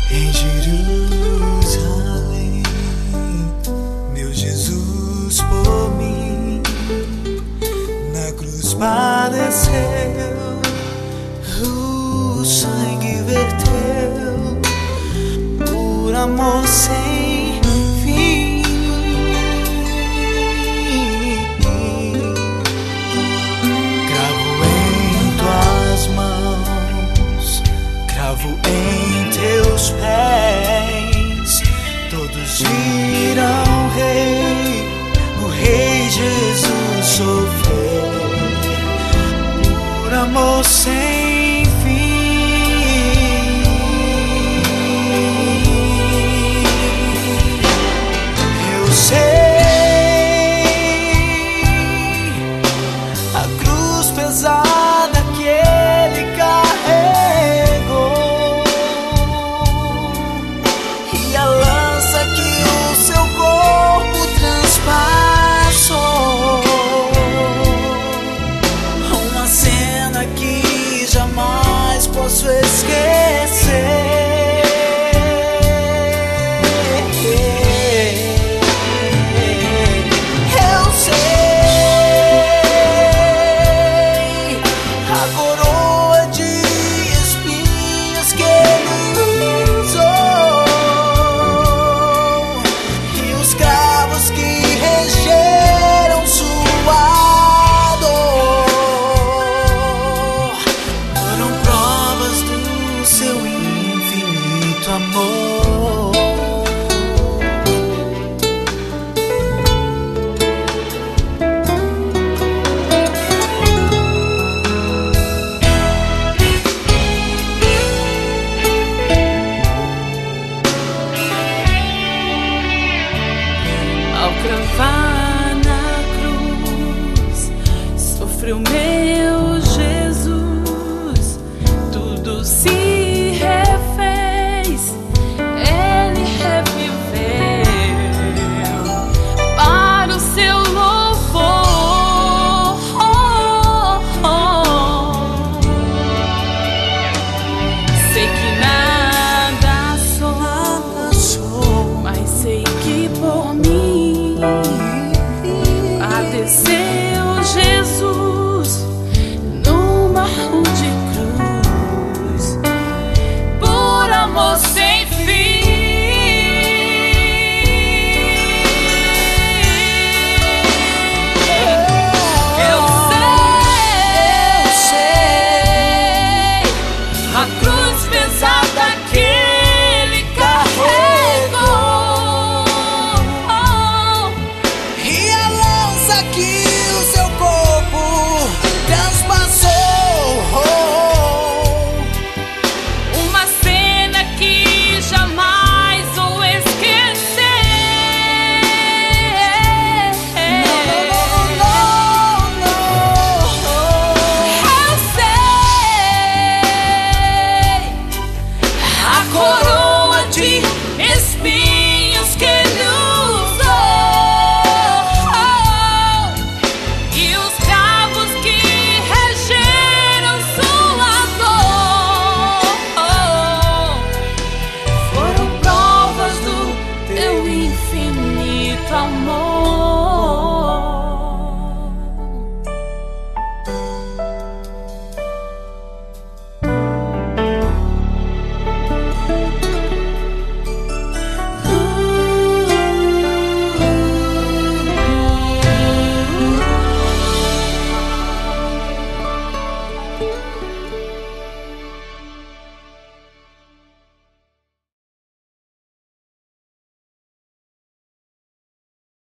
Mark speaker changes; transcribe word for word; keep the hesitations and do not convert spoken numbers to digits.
Speaker 1: Em Jerusalém, meu Jesus por mim na cruz padeceu, o sangue verteu por amor sem fim. Cravo em tuas mãos, cravo em teus pés, todos viram Rei, o Rei Jesus sofreu por amor sem fim. Eu sei a cruz pesada que ele carregou e a lança que o seu corpo transpassou. Uma cena que jamais posso esquecer. Eu sei a coroa de espinhos que ele usou e os cravos que regeram sua dor foram provas do seu infinito amor.